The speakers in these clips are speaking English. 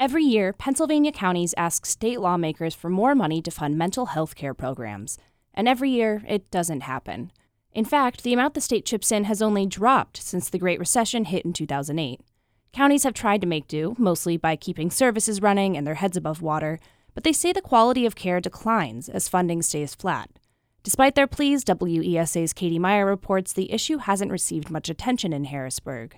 Every year, Pennsylvania counties ask state lawmakers for more money to fund mental health care programs. And every year, it doesn't happen. In fact, the amount the state chips in has only dropped since the Great Recession hit in 2008. Counties have tried to make do, mostly by keeping services running and their heads above water, but they say the quality of care declines as funding stays flat. Despite their pleas, WESA's Katie Meyer reports the issue hasn't received much attention in Harrisburg.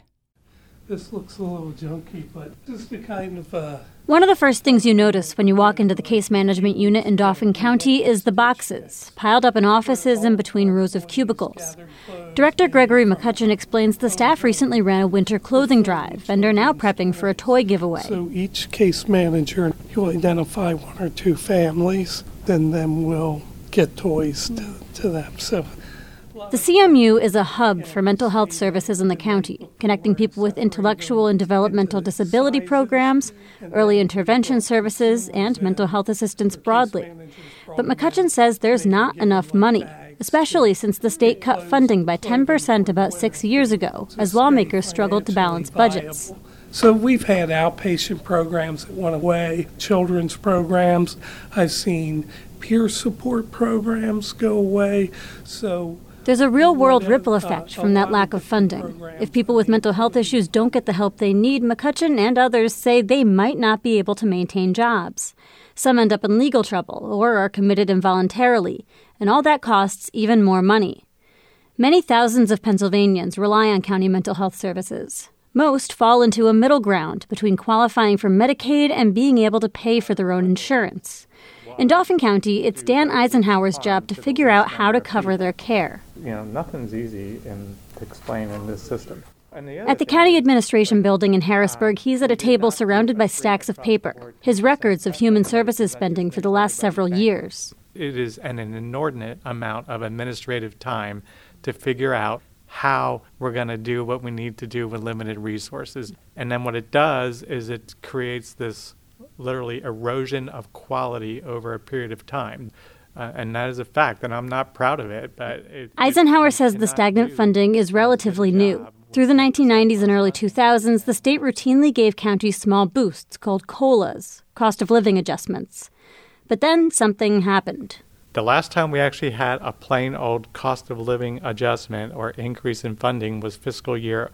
This looks a little junky, but just the kind of... One of the first things you notice when you walk into the case management unit in Dauphin County is the boxes, piled up in offices and between rows of cubicles. Director Gregory McCutcheon explains the staff recently ran a winter clothing drive and are now prepping for a toy giveaway. So each case manager will identify one or two families, then we'll get toys to them. So the CMU is a hub for mental health services in the county, connecting people with intellectual and developmental disability programs, early intervention services, and mental health assistance broadly. But McCutcheon says there's not enough money, especially since the state cut funding by 10% about 6 years ago, as lawmakers struggled to balance budgets. So we've had outpatient programs that went away, children's programs. I've seen peer support programs go away. So there's a real-world ripple effect from that lack of funding. If people with mental health issues don't get the help they need, McCutcheon and others say they might not be able to maintain jobs. Some end up in legal trouble or are committed involuntarily, and all that costs even more money. Many thousands of Pennsylvanians rely on county mental health services. Most fall into a middle ground between qualifying for Medicaid and being able to pay for their own insurance. In Dauphin County, it's Dan Eisenhower's job to figure out how to cover their care. Nothing's easy to explain in this system. At the county administration building in Harrisburg, he's at a table surrounded by stacks of paper, his records of human services spending for the last several years. It is an inordinate amount of administrative time to figure out how we're going to do what we need to do with limited resources. And then what it does is it creates this literally erosion of quality over a period of time. And that is a fact, and I'm not proud of it. But Eisenhower says the stagnant funding is relatively new. Through the 1990s and early 2000s, the state routinely gave counties small boosts called COLAs, cost of living adjustments. But then something happened. The last time we actually had a plain old cost of living adjustment or increase in funding was fiscal year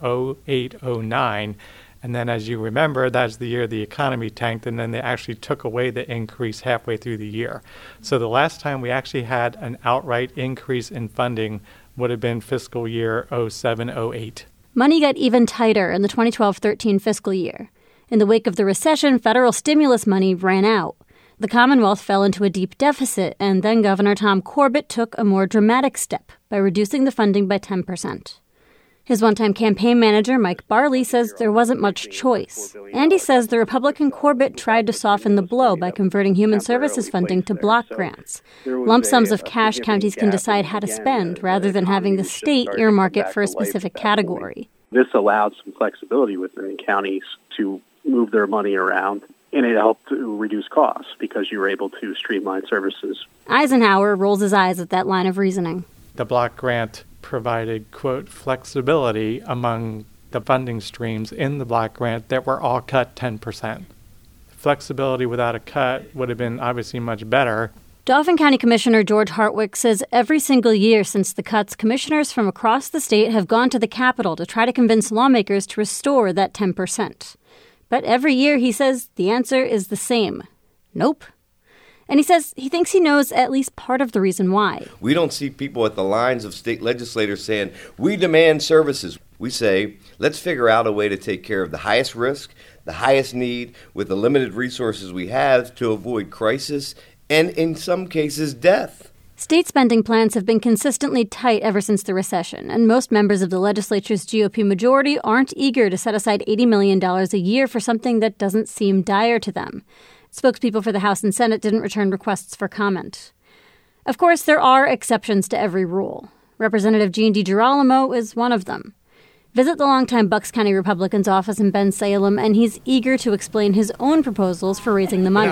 08-09. And then, as you remember, that's the year the economy tanked, and then they actually took away the increase halfway through the year. So the last time we actually had an outright increase in funding would have been fiscal year 07-08. Money got even tighter in the 2012-13 fiscal year. In the wake of the recession, federal stimulus money ran out. The Commonwealth fell into a deep deficit, and then Governor Tom Corbett took a more dramatic step by reducing the funding by 10%. His one-time campaign manager, Mike Barley, says there wasn't much choice. And he says the Republican Corbett tried to soften the blow by converting human services funding to block grants, lump sums of cash counties can decide how to spend rather than having the state earmark it for a specific category. This allowed some flexibility within counties to move their money around, and it helped to reduce costs because you were able to streamline services. Eisenhower rolls his eyes at that line of reasoning. The block grant provided, quote, flexibility among the funding streams in the block grant that were all cut 10%. Flexibility without a cut would have been obviously much better. Dauphin County Commissioner George Hartwick says every single year since the cuts, commissioners from across the state have gone to the Capitol to try to convince lawmakers to restore that 10%. But every year, he says, the answer is the same. Nope. And he says he thinks he knows at least part of the reason why. We don't see people at the lines of state legislators saying, we demand services. We say, let's figure out a way to take care of the highest risk, the highest need, with the limited resources we have to avoid crisis and, in some cases, death. State spending plans have been consistently tight ever since the recession, and most members of the legislature's GOP majority aren't eager to set aside $80 million a year for something that doesn't seem dire to them. Spokespeople for the House and Senate didn't return requests for comment. Of course, there are exceptions to every rule. Representative Gene DiGirolamo is one of them. Visit the longtime Bucks County Republican's office in Bensalem, and he's eager to explain his own proposals for raising the money.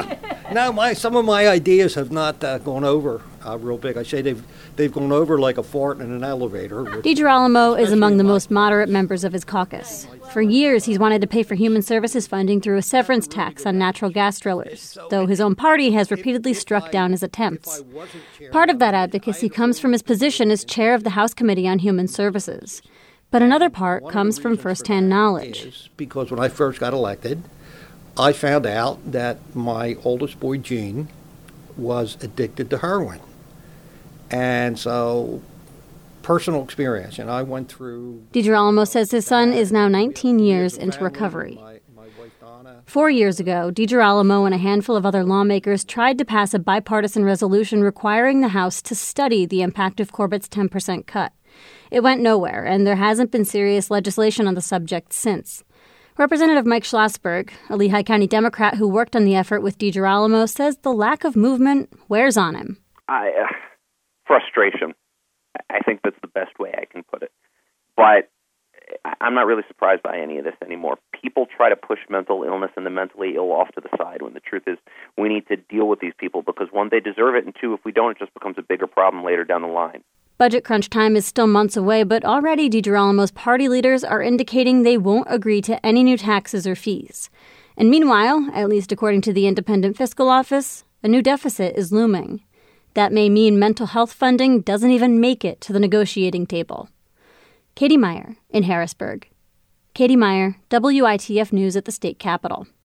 No, some of my ideas have not gone over real big. I say they've gone over like a fart in an elevator. DiGirolamo is among the most moderate members of his caucus. For years, he's wanted to pay for human services funding through a severance tax on natural gas drillers, though his own party has repeatedly struck down his attempts. Part of that advocacy comes from his position as chair of the House Committee on Human Services. But another part comes from firsthand knowledge. Because when I first got elected, I found out that my oldest boy, Gene, was addicted to heroin. And so, personal experience, and I went through... DiGirolamo says his son is now 19 years into recovery. 4 years ago, DiGirolamo and a handful of other lawmakers tried to pass a bipartisan resolution requiring the House to study the impact of Corbett's 10% cut. It went nowhere, and there hasn't been serious legislation on the subject since. Representative Mike Schlossberg, a Lehigh County Democrat who worked on the effort with DiGirolamo, says the lack of movement wears on him. Frustration. I think that's the best way I can put it. But I'm not really surprised by any of this anymore. People try to push mental illness and the mentally ill off to the side when the truth is we need to deal with these people because, one, they deserve it, and two, if we don't, it just becomes a bigger problem later down the line. Budget crunch time is still months away, but already DiGirolamo's party leaders are indicating they won't agree to any new taxes or fees. And meanwhile, at least according to the Independent Fiscal Office, a new deficit is looming. That may mean mental health funding doesn't even make it to the negotiating table. Katie Meyer in Harrisburg. Katie Meyer, WITF News at the state capitol.